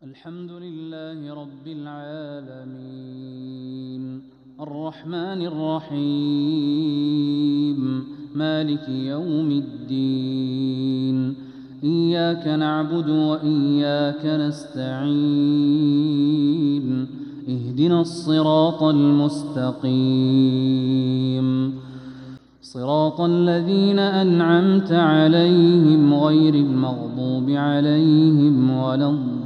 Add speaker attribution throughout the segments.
Speaker 1: الحمد لله رب العالمين الرحمن الرحيم مالك يوم الدين إياك نعبد وإياك نستعين اهدنا الصراط المستقيم صراط الذين أنعمت عليهم غير المغضوب عليهم ولا الضالين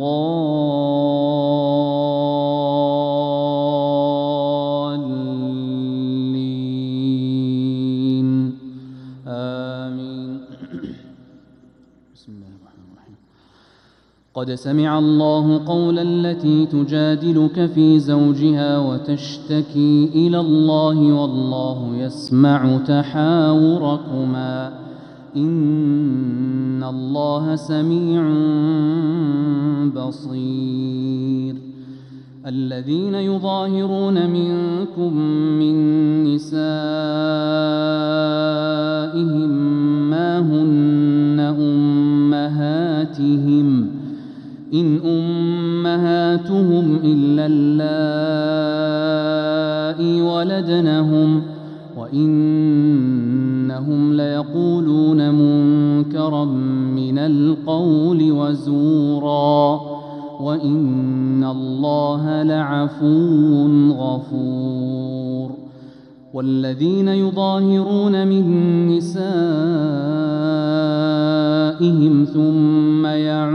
Speaker 1: آمين. بسم الله الرحمن الرحيم. قد سمع الله قول التي تجادلك في زوجها وتشتكي إلى الله والله يسمع تحاوركما إن الله سميع بصير. الذين يظاهرون منكم من نسائهم ما هن أمهاتهم إن أمهاتهم إلا اللائي ولدنهم وإنهم ليقولون منكرا من القول وزورا وإن الله لعفو غفور. والذين يظاهرون من نسائهم ثم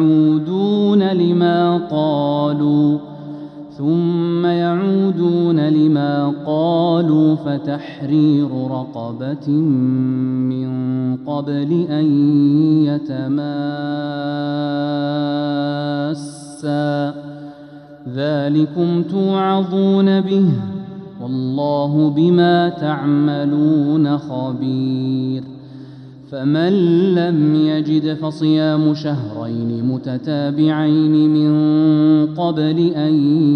Speaker 1: يعودون لما قالوا فتحرير رقبة من قبل أن يتماسا ذلكم توعظون به والله بما تعملون خبير. فمن لم يجد فصيام شهرين متتابعين من قبل أن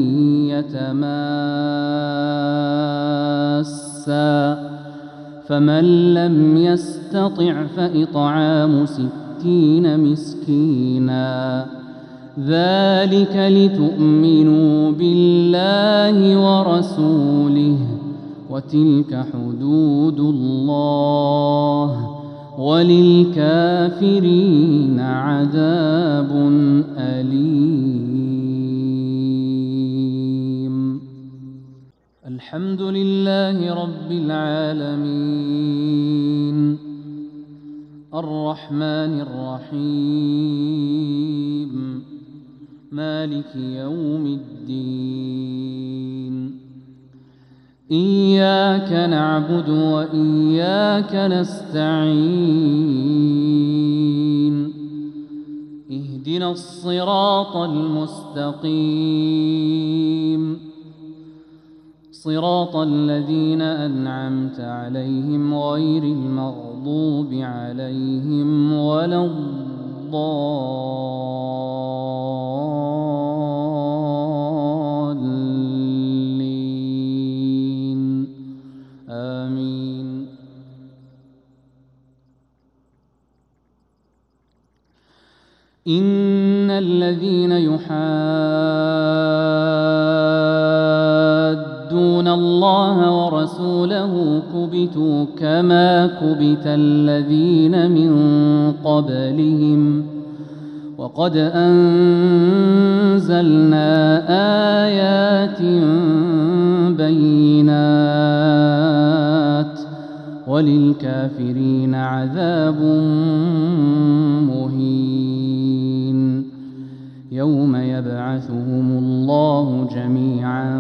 Speaker 1: يتماسا فمن لم يستطع فإطعام 60 مسكينا ذلك لتؤمنوا بالله ورسوله وتلك حدود الله وللكافرين عذاب أليم. الحمد لله رب العالمين الرحمن الرحيم مالك يوم الدين إياك نعبد وإياك نستعين اهدنا الصراط المستقيم صراط الذين أنعمت عليهم غير المغضوب عليهم ولا الضالين آمين. إن الذين يحادون الله ورسوله كبتوا كما كبت الذين من قبلهم وقد أنزلنا آيات بينات وللكافرين عذاب مهين. يوم يبعثهم الله جميعا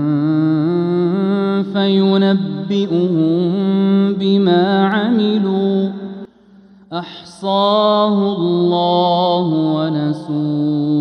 Speaker 1: فينبئهم بما عملوا أحصاه الله ونسوه